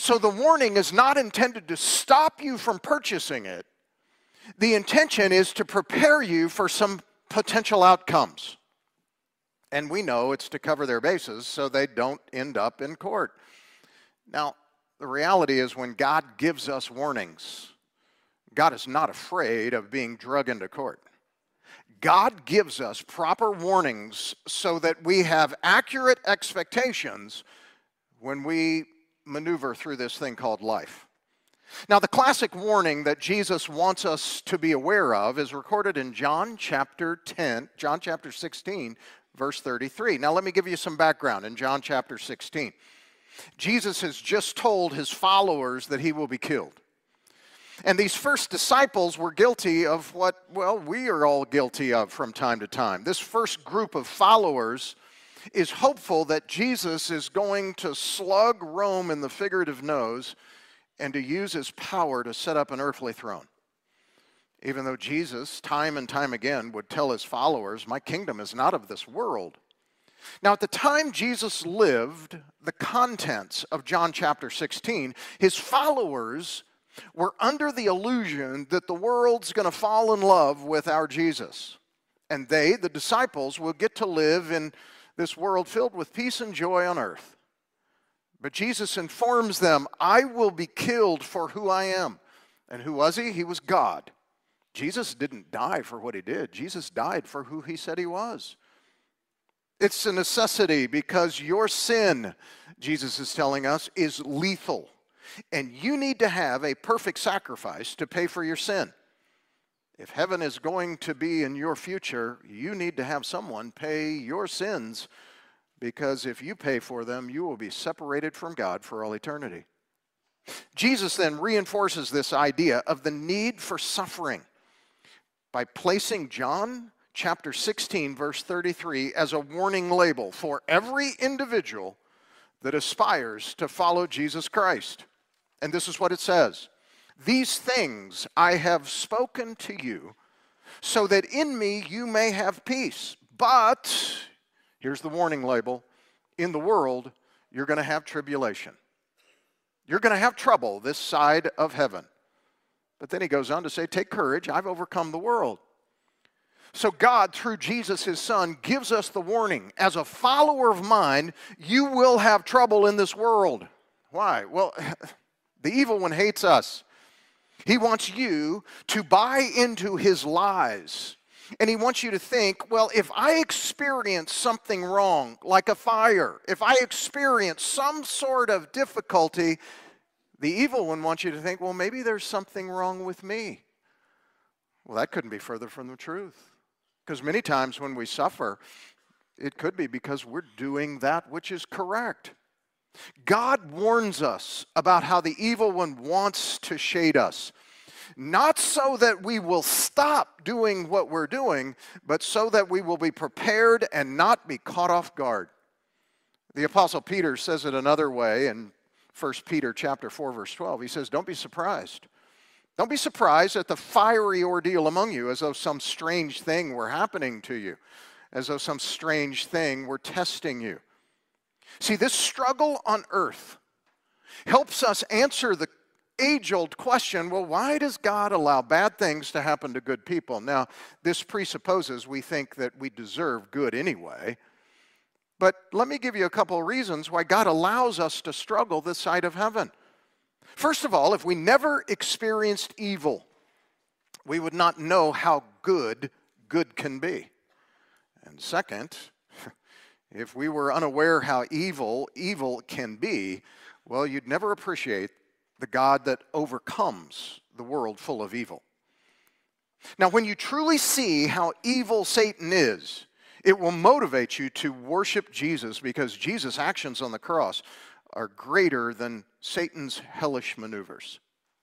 So the warning is not intended to stop you from purchasing it. The intention is to prepare you for some potential outcomes. And we know it's to cover their bases so they don't end up in court. Now, the reality is when God gives us warnings, God is not afraid of being drug into court. God gives us proper warnings so that we have accurate expectations when we maneuver through this thing called life. Now, the classic warning that Jesus wants us to be aware of is recorded in John chapter 16, verse 33. Now, let me give you some background in John chapter 16. Jesus has just told his followers that he will be killed. And these first disciples were guilty of what, well, we are all guilty of from time to time. This first group of followers is hopeful that Jesus is going to slug Rome in the figurative nose and to use his power to set up an earthly throne. Even though Jesus, time and time again, would tell his followers, my kingdom is not of this world. Now, at the time Jesus lived, the contents of John chapter 16, his followers were under the illusion that the world's going to fall in love with our Jesus. And they, the disciples, will get to live in this world filled with peace and joy on earth. But Jesus informs them, I will be killed for who I am. And who was he? He was God. Jesus didn't die for what he did. Jesus died for who he said he was. It's a necessity because your sin, Jesus is telling us, is lethal. And you need to have a perfect sacrifice to pay for your sin. If heaven is going to be in your future, you need to have someone pay your sins, because if you pay for them, you will be separated from God for all eternity. Jesus then reinforces this idea of the need for suffering by placing John chapter 16, verse 33 as a warning label for every individual that aspires to follow Jesus Christ. And this is what it says. These things I have spoken to you, so that in me you may have peace. But, here's the warning label, in the world you're going to have tribulation. You're going to have trouble this side of heaven. But then he goes on to say, take courage, I've overcome the world. So God, through Jesus, his son, gives us the warning. As a follower of mine, you will have trouble in this world. Why? Well, the evil one hates us. He wants you to buy into his lies. And he wants you to think, well, if I experience something wrong, like a fire, if I experience some sort of difficulty, the evil one wants you to think, well, maybe there's something wrong with me. Well, that couldn't be further from the truth. Because many times when we suffer, it could be because we're doing that which is correct. God warns us about how the evil one wants to shade us. Not so that we will stop doing what we're doing, but so that we will be prepared and not be caught off guard. The Apostle Peter says it another way in 1 Peter chapter 4, verse 12. He says, don't be surprised. Don't be surprised at the fiery ordeal among you, as though some strange thing were happening to you, as though some strange thing were testing you. See, this struggle on earth helps us answer the age-old question, well, why does God allow bad things to happen to good people? Now, this presupposes we think that we deserve good anyway. But let me give you a couple of reasons why God allows us to struggle this side of heaven. First of all, if we never experienced evil, we would not know how good can be. And second, if we were unaware how evil can be, well, you'd never appreciate the God that overcomes the world full of evil. Now, when you truly see how evil Satan is, it will motivate you to worship Jesus, because Jesus' actions on the cross are greater than Satan's hellish maneuvers.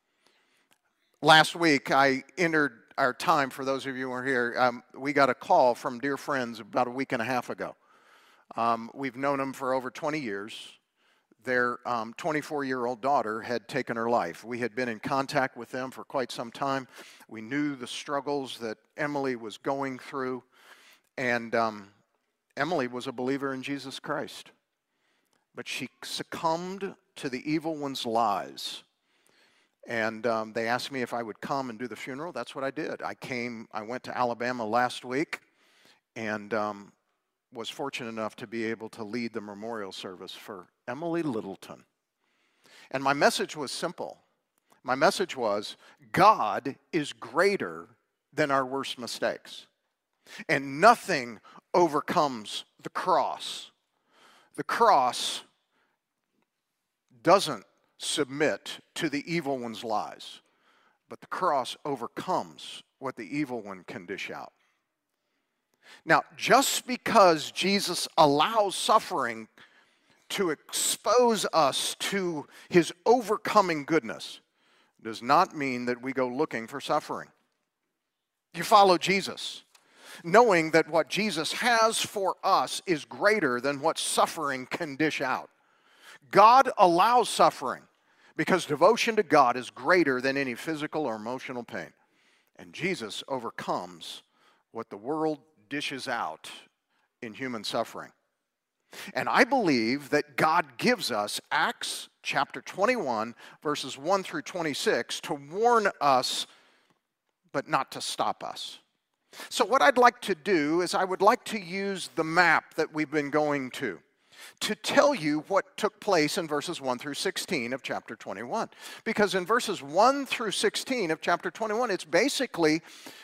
Last week, I entered our time, for those of you who were here, we got a call from dear friends about a week and a half ago. We've known them for over 20 years. Their 24-year-old daughter had taken her life. We had been in contact with them for quite some time. We knew the struggles that Emily was going through. And Emily was a believer in Jesus Christ. But she succumbed to the evil one's lies. And they asked me if I would come and do the funeral. That's what I did. I went to Alabama last week and was fortunate enough to be able to lead the memorial service for Emily Littleton. And my message was simple. My message was, God is greater than our worst mistakes. And nothing overcomes the cross. The cross doesn't submit to the evil one's lies, but the cross overcomes what the evil one can dish out. Now, just because Jesus allows suffering to expose us to his overcoming goodness does not mean that we go looking for suffering. You follow Jesus, knowing that what Jesus has for us is greater than what suffering can dish out. God allows suffering because devotion to God is greater than any physical or emotional pain. And Jesus overcomes what the world dishes out in human suffering. And I believe that God gives us Acts chapter 21, verses 1 through 26 to warn us, but not to stop us. So what I'd like to do is I would like to use the map that we've been going to tell you what took place in verses 1 through 16 of chapter 21. Because in verses 1 through 16 of chapter 21, it's basically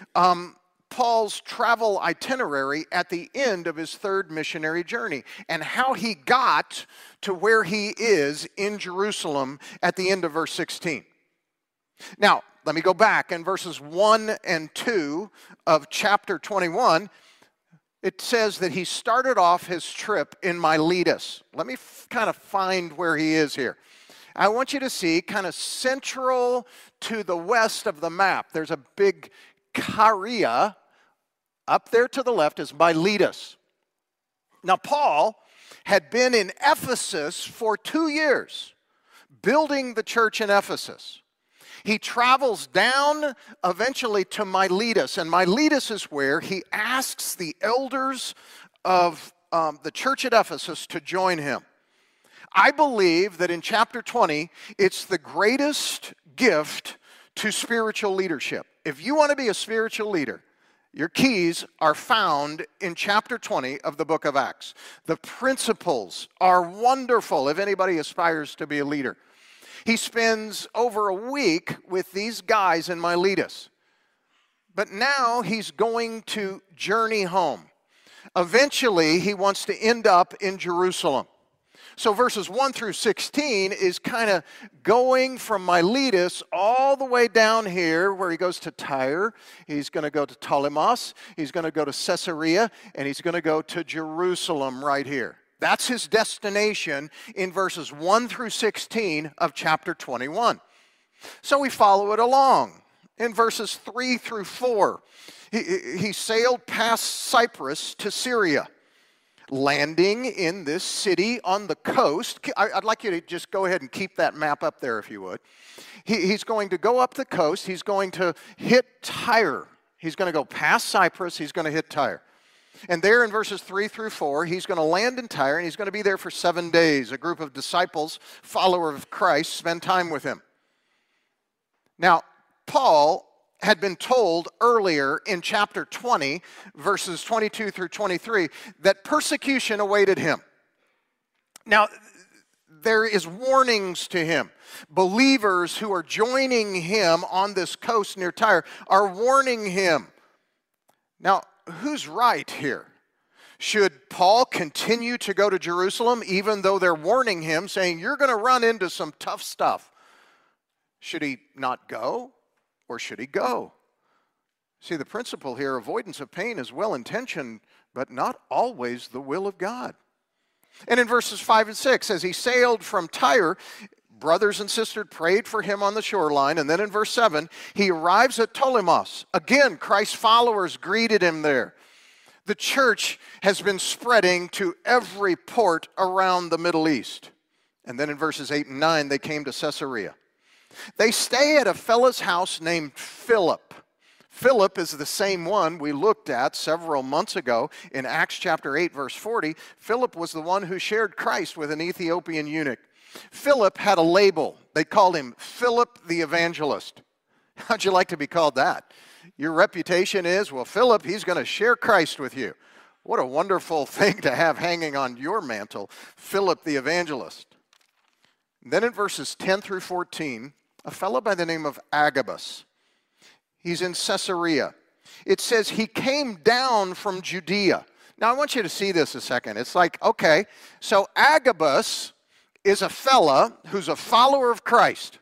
Paul's travel itinerary at the end of his third missionary journey and how he got to where he is in Jerusalem at the end of verse 16. Now, let me go back. In verses 1 and 2 of chapter 21, it says that he started off his trip in Miletus. Let me kind of find where he is here. I want you to see kind of central to the west of the map. There's a big Caria. Up there to the left is Miletus. Now, Paul had been in Ephesus for 2 years, building the church in Ephesus. He travels down eventually to Miletus, and Miletus is where he asks the elders of the church at Ephesus to join him. I believe that in chapter 20, it's the greatest gift to spiritual leadership. If you want to be a spiritual leader, your keys are found in chapter 20 of the book of Acts. The principles are wonderful if anybody aspires to be a leader. He spends over a week with these guys in Miletus. But now he's going to journey home. Eventually, he wants to end up in Jerusalem. So verses 1 through 16 is kind of going from Miletus all the way down here where he goes to Tyre. He's going to go to Ptolemais. He's going to go to Caesarea. And he's going to go to Jerusalem right here. That's his destination in verses 1 through 16 of chapter 21. So we follow it along. In verses 3 through 4, he sailed past Cyprus to Syria, landing in this city on the coast. I'd like you to just go ahead and keep that map up there if you would. He's going to go up the coast. He's going to hit Tyre. He's going to go past Cyprus. He's going to hit Tyre. And there in verses 3 through 4, he's going to land in Tyre, and he's going to be there for 7 days. A group of disciples, followers of Christ, spend time with him. Now, Paul had been told earlier in chapter 20, verses 22 through 23, that persecution awaited him. Now, there is warnings to him. Believers who are joining him on this coast near Tyre are warning him. Now, who's right here? Should Paul continue to go to Jerusalem even though they're warning him, saying, you're going to run into some tough stuff? Should he not go, or should he go? See, the principle here, avoidance of pain, is well-intentioned, but not always the will of God. And in verses 5 and 6, as he sailed from Tyre, brothers and sisters prayed for him on the shoreline. And then in verse 7, he arrives at Ptolemais. Again, Christ's followers greeted him there. The church has been spreading to every port around the Middle East. And then in verses 8 and 9, they came to Caesarea. They stay at a fellow's house named Philip. Philip is the same one we looked at several months ago in Acts chapter 8, verse 40. Philip was the one who shared Christ with an Ethiopian eunuch. Philip had a label. They called him Philip the Evangelist. How'd you like to be called that? Your reputation is, well, Philip, he's going to share Christ with you. What a wonderful thing to have hanging on your mantle, Philip the Evangelist. And then in verses 10 through 14, a fellow by the name of Agabus. He's in Caesarea. It says he came down from Judea. Now I want you to see this a second. It's like, okay, so Agabus is a fella who's a follower of Christ.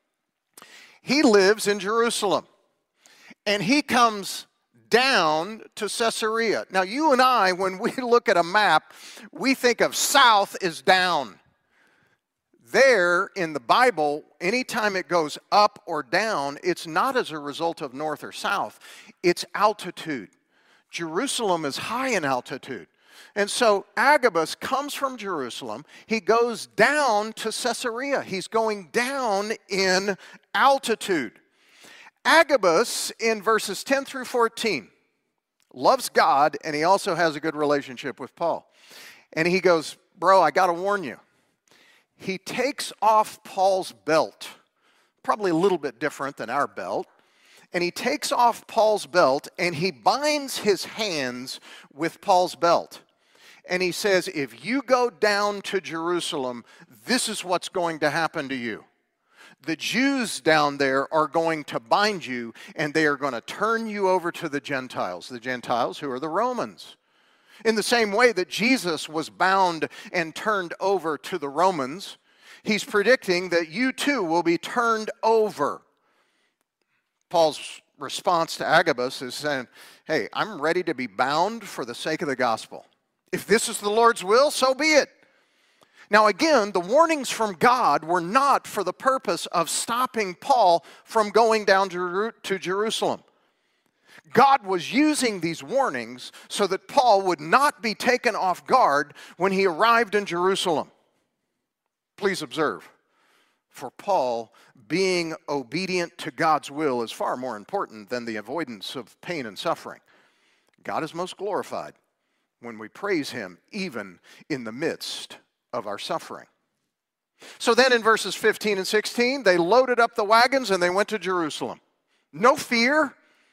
He lives in Jerusalem. And he comes down to Caesarea. Now you and I, when we look at a map, we think of south is down. There in the Bible, anytime it goes up or down, it's not as a result of north or south. It's altitude. Jerusalem is high in altitude. And so Agabus comes from Jerusalem. He goes down to Caesarea. He's going down in altitude. Agabus, in verses 10 through 14, loves God, and he also has a good relationship with Paul. And he goes, bro, I got to warn you. He takes off Paul's belt, probably a little bit different than our belt, and he takes off Paul's belt and he binds his hands with Paul's belt. And he says, if you go down to Jerusalem, this is what's going to happen to you. The Jews down there are going to bind you, and they are going to turn you over to the Gentiles who are the Romans. In the same way that Jesus was bound and turned over to the Romans, he's predicting that you too will be turned over. Paul's response to Agabus is saying, hey, I'm ready to be bound for the sake of the gospel. If this is the Lord's will, so be it. Now again, the warnings from God were not for the purpose of stopping Paul from going down to Jerusalem. God was using these warnings so that Paul would not be taken off guard when he arrived in Jerusalem. Please observe, for Paul, being obedient to God's will is far more important than the avoidance of pain and suffering. God is most glorified when we praise him even in the midst of our suffering. So then in verses 15 and 16, they loaded up the wagons and they went to Jerusalem. No fear.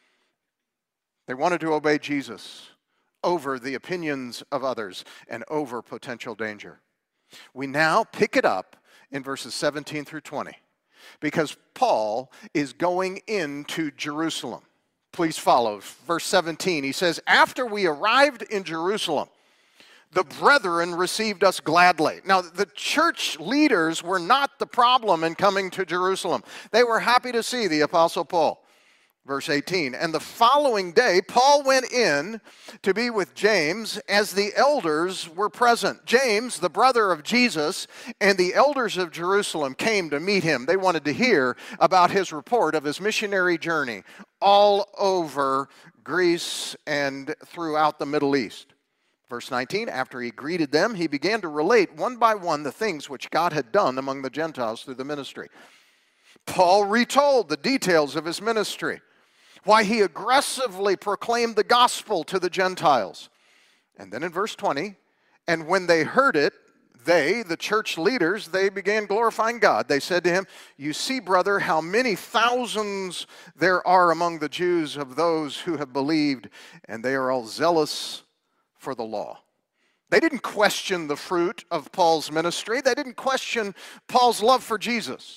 They wanted to obey Jesus over the opinions of others and over potential danger. We now pick it up in verses 17 through 20 because Paul is going into Jerusalem. Please follow. Verse 17, he says, after we arrived in Jerusalem, the brethren received us gladly. Now, the church leaders were not the problem in coming to Jerusalem. They were happy to see the Apostle Paul. Verse 18, and the following day, Paul went in to be with James as the elders were present. James, the brother of Jesus, and the elders of Jerusalem came to meet him. They wanted to hear about his report of his missionary journey all over Greece and throughout the Middle East. Verse 19, after he greeted them, he began to relate one by one the things which God had done among the Gentiles through the ministry. Paul retold the details of his ministry, why he aggressively proclaimed the gospel to the Gentiles. And then in verse 20, and when they heard it, they, the church leaders, they began glorifying God. They said to him, you see, brother, how many thousands there are among the Jews of those who have believed, and they are all zealous for the law. They didn't question the fruit of Paul's ministry. They didn't question Paul's love for Jesus.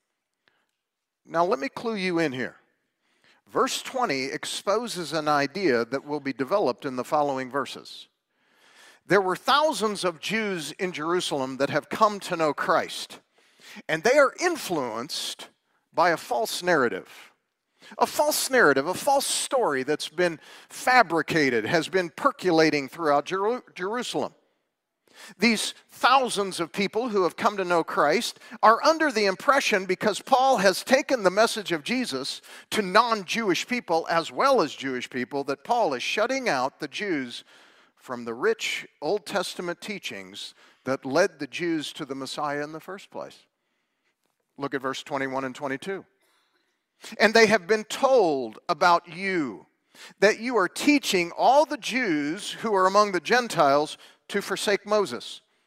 Now let me clue you in here. Verse 20 exposes an idea that will be developed in the following verses. There were thousands of Jews in Jerusalem that have come to know Christ, and they are influenced by a false narrative. A false narrative, a false story that's been fabricated, has been percolating throughout Jerusalem. These thousands of people who have come to know Christ are under the impression, because Paul has taken the message of Jesus to non-Jewish people as well as Jewish people, that Paul is shutting out the Jews from the rich Old Testament teachings that led the Jews to the Messiah in the first place. Look at verse 21 and 22. And they have been told about you, that you are teaching all the Jews who are among the Gentiles to forsake Moses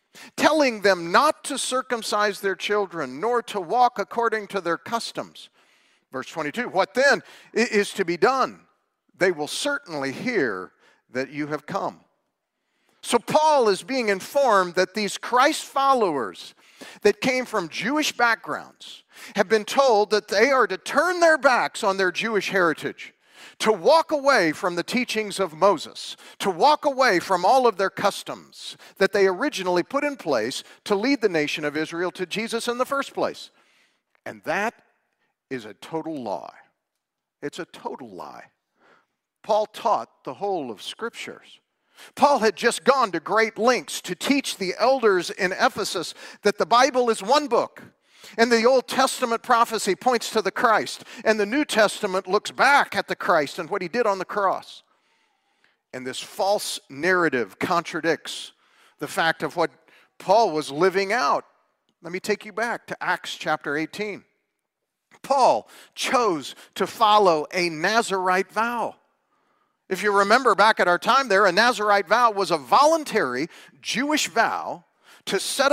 telling them not to circumcise their children, nor to walk according to their customs. Verse 22, what then is to be done? They will certainly hear that you have come. So Paul is being informed that these Christ followers that came from Jewish backgrounds have been told that they are to turn their backs on their Jewish heritage, to walk away from the teachings of Moses, to walk away from all of their customs that they originally put in place to lead the nation of Israel to Jesus in the first place. And that is a total lie. It's a total lie. Paul taught the whole of Scriptures. Paul had just gone to great lengths to teach the elders in Ephesus that the Bible is one book, and the Old Testament prophecy points to the Christ, and the New Testament looks back at the Christ and what he did on the cross. And this false narrative contradicts the fact of what Paul was living out. Let me take you back to Acts chapter 18. Paul chose to follow a Nazirite vow. If you remember back at our time there, a Nazirite vow was a voluntary Jewish vow to set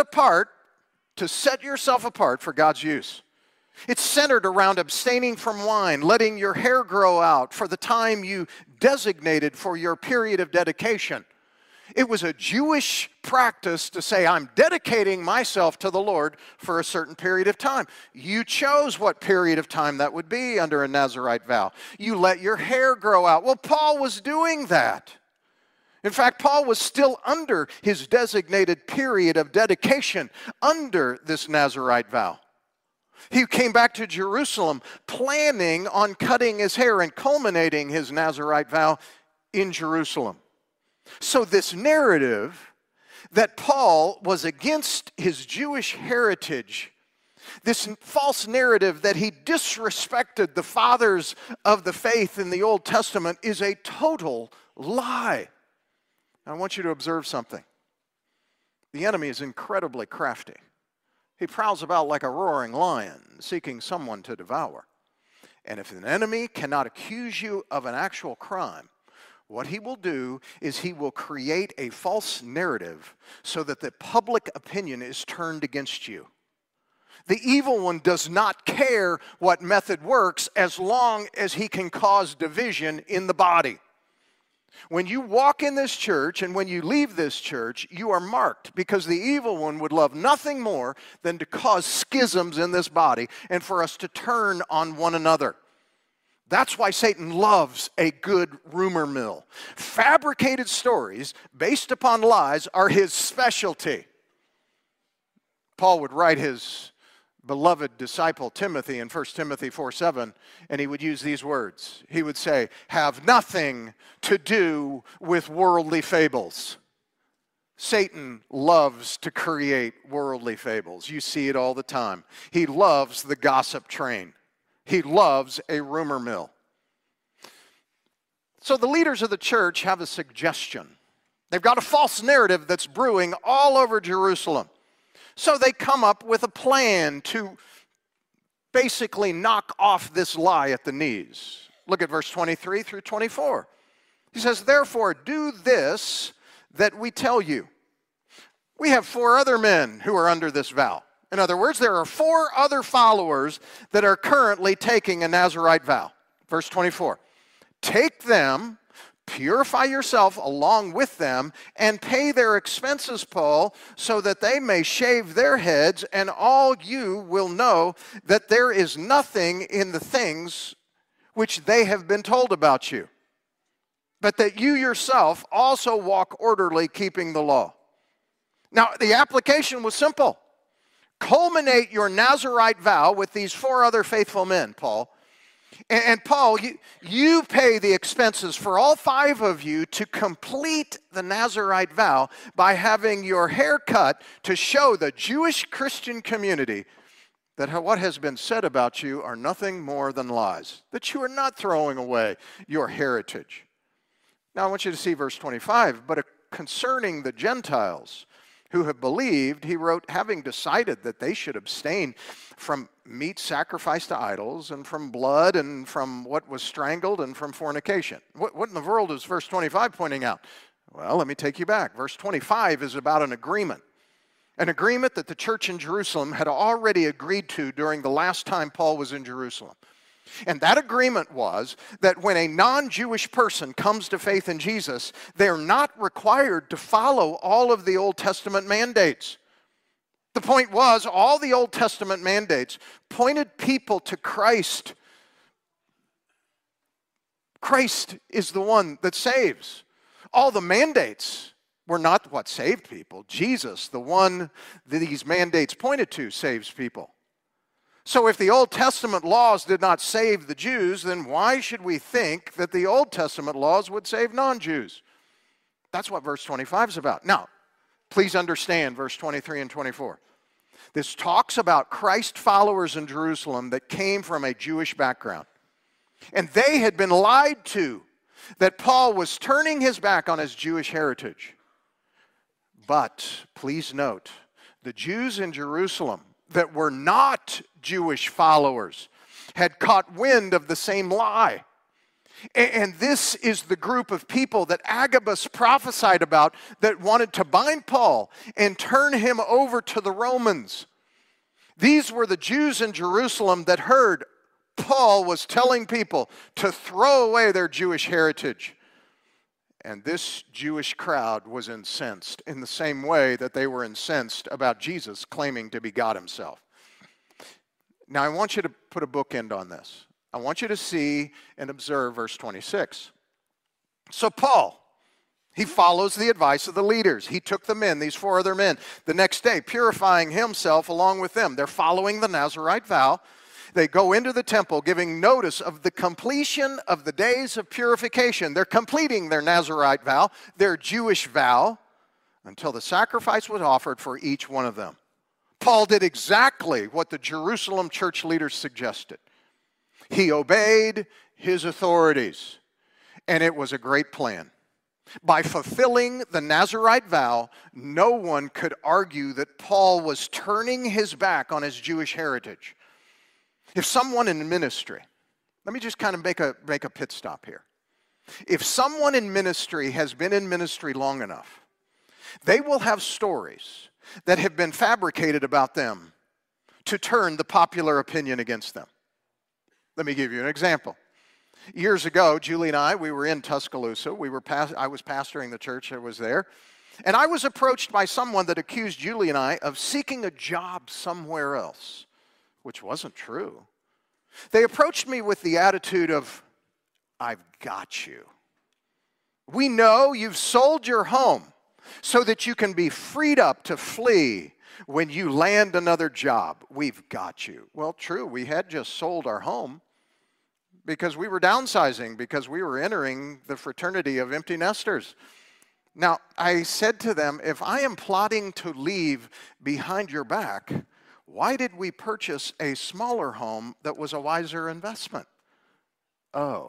yourself apart for God's use. It's centered around abstaining from wine, letting your hair grow out for the time you designated for your period of dedication. It was a Jewish practice to say, I'm dedicating myself to the Lord for a certain period of time. You chose what period of time that would be under a Nazirite vow. You let your hair grow out. Well, Paul was doing that. In fact, Paul was still under his designated period of dedication under this Nazirite vow. He came back to Jerusalem planning on cutting his hair and culminating his Nazirite vow in Jerusalem. So this narrative that Paul was against his Jewish heritage, this false narrative that he disrespected the fathers of the faith in the Old Testament, is a total lie. I want you to observe something. The enemy is incredibly crafty. He prowls about like a roaring lion, seeking someone to devour. And if an enemy cannot accuse you of an actual crime, what he will do is he will create a false narrative so that the public opinion is turned against you. The evil one does not care what method works as long as he can cause division in the body. When you walk in this church and when you leave this church, you are marked, because the evil one would love nothing more than to cause schisms in this body and for us to turn on one another. That's why Satan loves a good rumor mill. Fabricated stories based upon lies are his specialty. Paul would write his beloved disciple Timothy in 1 Timothy 4:7, and he would use these words. He would say, have nothing to do with worldly fables. Satan loves to create worldly fables. You see it all the time. He loves the gossip train. He loves a rumor mill. So the leaders of the church have a suggestion. They've got a false narrative that's brewing all over Jerusalem. So they come up with a plan to basically knock off this lie at the knees. Look at verse 23 through 24. He says, therefore, do this that we tell you. We have 4 other men who are under this vow. In other words, there are 4 other followers that are currently taking a Nazirite vow. Verse 24. Take them, purify yourself along with them, and pay their expenses, Paul, so that they may shave their heads, and all you will know that there is nothing in the things which they have been told about you, but that you yourself also walk orderly, keeping the law. Now, the application was simple. Culminate your Nazirite vow with these 4 other faithful men, Paul. And Paul, you pay the expenses for all 5 of you to complete the Nazirite vow by having your hair cut to show the Jewish Christian community that what has been said about you are nothing more than lies, that you are not throwing away your heritage. Now I want you to see verse 25. But concerning the Gentiles who have believed, he wrote, having decided that they should abstain from meat sacrificed to idols, and from blood, and from what was strangled, and from fornication. What in the world is verse 25 pointing out? Well, let me take you back. Verse 25 is about an agreement. an agreement that the church in Jerusalem had already agreed to during the last time Paul was in Jerusalem. And that agreement was that when a non-Jewish person comes to faith in Jesus, they're not required to follow all of the Old Testament mandates. The point was, all the Old Testament mandates pointed people to Christ. Christ is the one that saves. All the mandates were not what saved people. Jesus, the one that these mandates pointed to, saves people. So if the Old Testament laws did not save the Jews, then why should we think that the Old Testament laws would save non-Jews? That's what verse 25 is about. Now, please understand verse 23 and 24. This talks about Christ followers in Jerusalem that came from a Jewish background. And they had been lied to that Paul was turning his back on his Jewish heritage. But please note, the Jews in Jerusalem that were not Jewish followers had caught wind of the same lie. And this is the group of people that Agabus prophesied about that wanted to bind Paul and turn him over to the Romans. These were the Jews in Jerusalem that heard Paul was telling people to throw away their Jewish heritage. And this Jewish crowd was incensed in the same way that they were incensed about Jesus claiming to be God himself. Now, I want you to put a bookend on this. I want you to see and observe verse 26. So Paul, he follows the advice of the leaders. He took the men, these 4 other men, the next day, purifying himself along with them. They're following the Nazirite vow. They go into the temple giving notice of the completion of the days of purification. They're completing their Nazirite vow, their Jewish vow, until the sacrifice was offered for each one of them. Paul did exactly what the Jerusalem church leaders suggested. He obeyed his authorities, and it was a great plan. By fulfilling the Nazirite vow, no one could argue that Paul was turning his back on his Jewish heritage. If someone in ministry, let me just kind of make a pit stop here. If someone in ministry has been in ministry long enough, they will have stories that have been fabricated about them to turn the popular opinion against them. Let me give you an example. Years ago, Julie and I, we were in Tuscaloosa. I was pastoring the church that was there. And I was approached by someone that accused Julie and I of seeking a job somewhere else, which wasn't true. They approached me with the attitude of, I've got you. We know you've sold your home so that you can be freed up to flee when you land another job. We've got you. Well, true, we had just sold our home because we were downsizing, because we were entering the fraternity of empty nesters. Now, I said to them, if I am plotting to leave behind your back, why did we purchase a smaller home that was a wiser investment? Oh.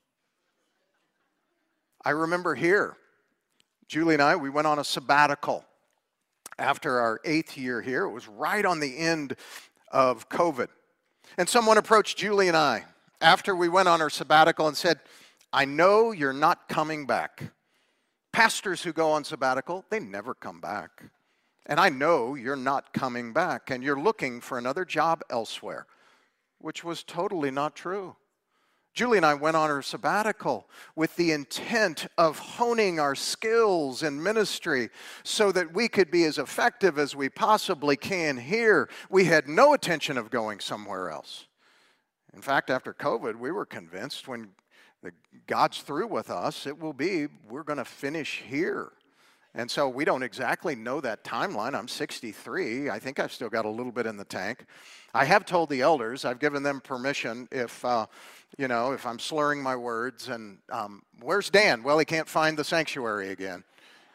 I remember here, Julie and I, we went on a sabbatical after our 8th year here. It was right on the end of COVID. And someone approached Julie and I after we went on our sabbatical and said, I know you're not coming back. Pastors who go on sabbatical, they never come back. And I know you're not coming back, and you're looking for another job elsewhere, which was totally not true. Julie and I went on our sabbatical with the intent of honing our skills in ministry so that we could be as effective as we possibly can here. We had no intention of going somewhere else. In fact, after COVID, we were convinced when God's through with us, we're going to finish here. And so we don't exactly know that timeline. I'm 63. I think I've still got a little bit in the tank. I have told the elders, I've given them permission if I'm slurring my words. And where's Dan? Well, he can't find the sanctuary again.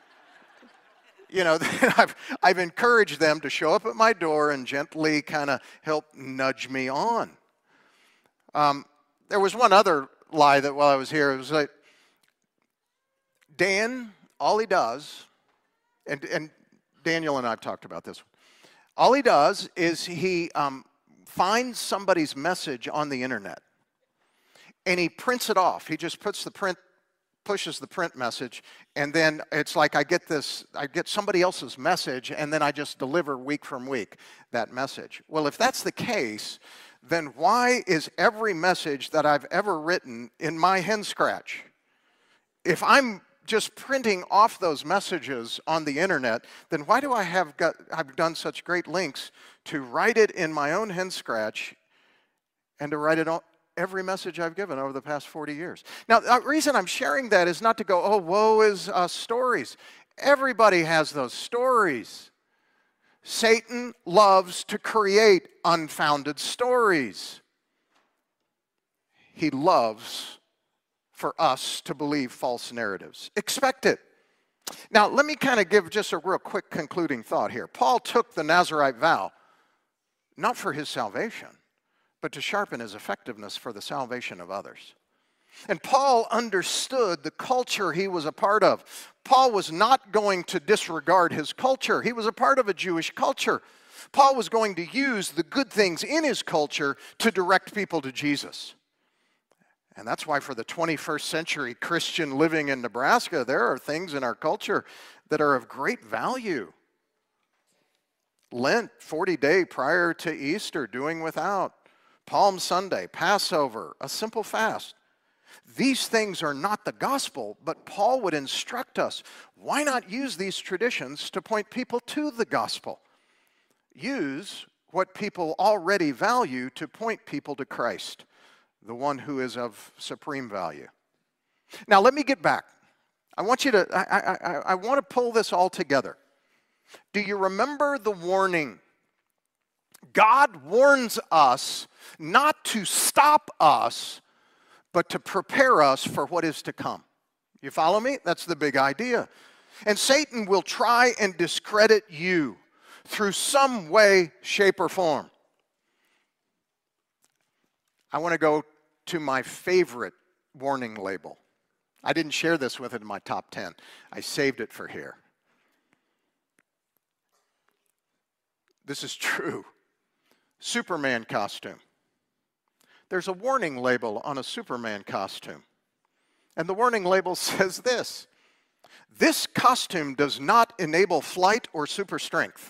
I've encouraged them to show up at my door and gently kind of help nudge me on. There was one other lie that while I was here, it was like, Dan, all he does, and Daniel and I have talked about this, all he does is he finds somebody's message on the internet, and he prints it off. He just puts the pushes the print message, and then it's like I get somebody else's message, and then I just deliver week from week that message. Well, if that's the case, then why is every message that I've ever written in my hen scratch? If I'm just printing off those messages on the internet, then why do I've done such great lengths to write it in my own hen scratch and to write it on every message I've given over the past 40 years? Now, the reason I'm sharing that is not to go, oh, woe is us stories. Everybody has those stories. Satan loves to create unfounded stories. He loves for us to believe false narratives. Expect it. Now, let me kind of give just a real quick concluding thought here. Paul took the Nazirite vow, not for his salvation, but to sharpen his effectiveness for the salvation of others. And Paul understood the culture he was a part of. Paul was not going to disregard his culture. He was a part of a Jewish culture. Paul was going to use the good things in his culture to direct people to Jesus. And that's why for the 21st century Christian living in Nebraska, there are things in our culture that are of great value. Lent, 40-day prior to Easter, doing without. Palm Sunday, Passover, a simple fast. These things are not the gospel, but Paul would instruct us, why not use these traditions to point people to the gospel? Use what people already value to point people to Christ, the one who is of supreme value. Now let me get back. I want to pull this all together. Do you remember the warning? God warns us not to stop us, but to prepare us for what is to come. You follow me? That's the big idea. And Satan will try and discredit you through some way, shape, or form. I want to go to my favorite warning label. I didn't share this with it in my top 10. I saved it for here. This is true. Superman costume. There's a warning label on a Superman costume. And the warning label says this: this costume does not enable flight or super strength.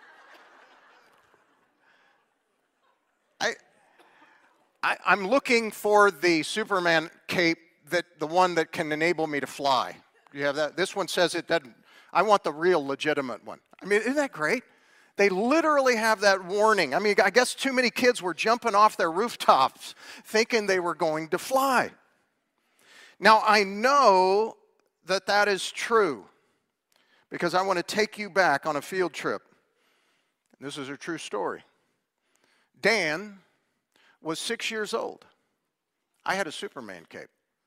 I'm looking for the Superman cape, the one that can enable me to fly. You have that? This one says it doesn't. I want the real legitimate one. I mean, isn't that great? They literally have that warning. I mean, I guess too many kids were jumping off their rooftops thinking they were going to fly. Now, I know that that is true because I want to take you back on a field trip. This is a true story. Dan was 6 years old. I had a Superman cape.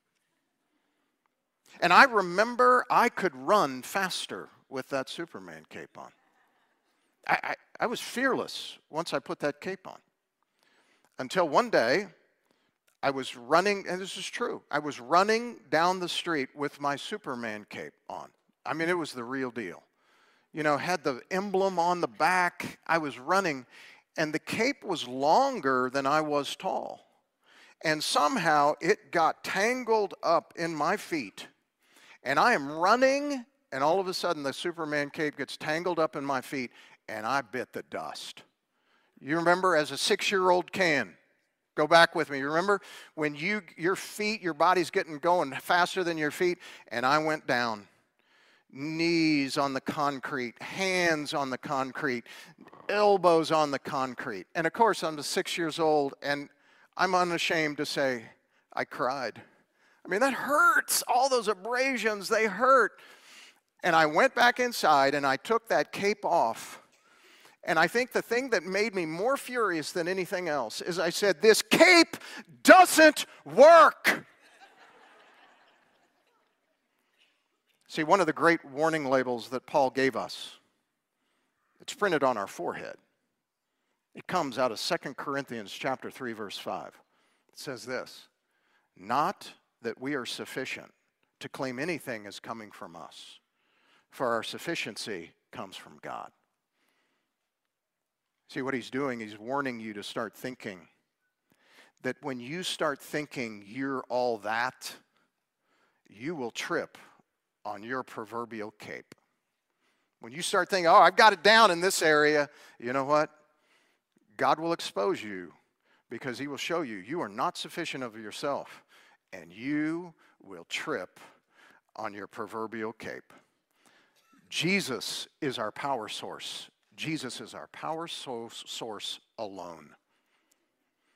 And I remember I could run faster with that Superman cape on. I was fearless once I put that cape on. Until one day, I was running, and this is true, I was running down the street with my Superman cape on. I mean, it was the real deal. You know, had the emblem on the back. I was running, and the cape was longer than I was tall. And somehow it got tangled up in my feet. And I am running, and all of a sudden the Superman cape gets tangled up in my feet, and I bit the dust. You remember as a 6-year-old can? Go back with me. You remember when your feet, your body's going faster than your feet, and I went down. Knees on the concrete, hands on the concrete, elbows on the concrete. And of course, I'm 6 years old, and I'm unashamed to say I cried. I mean, that hurts. All those abrasions, they hurt. And I went back inside, and I took that cape off. And I think the thing that made me more furious than anything else is I said, this cape doesn't work. See, one of the great warning labels that Paul gave us, it's printed on our forehead. It comes out of 2 Corinthians chapter 3, verse 5. It says this: not that we are sufficient to claim anything as coming from us, for our sufficiency comes from God. See, what he's doing, he's warning you to start thinking that when you start thinking you're all that, you will trip on your proverbial cape. When you start thinking, oh, I've got it down in this area, you know what? God will expose you because he will show you you are not sufficient of yourself, and you will trip on your proverbial cape. Jesus is our power source. Jesus is our power source alone.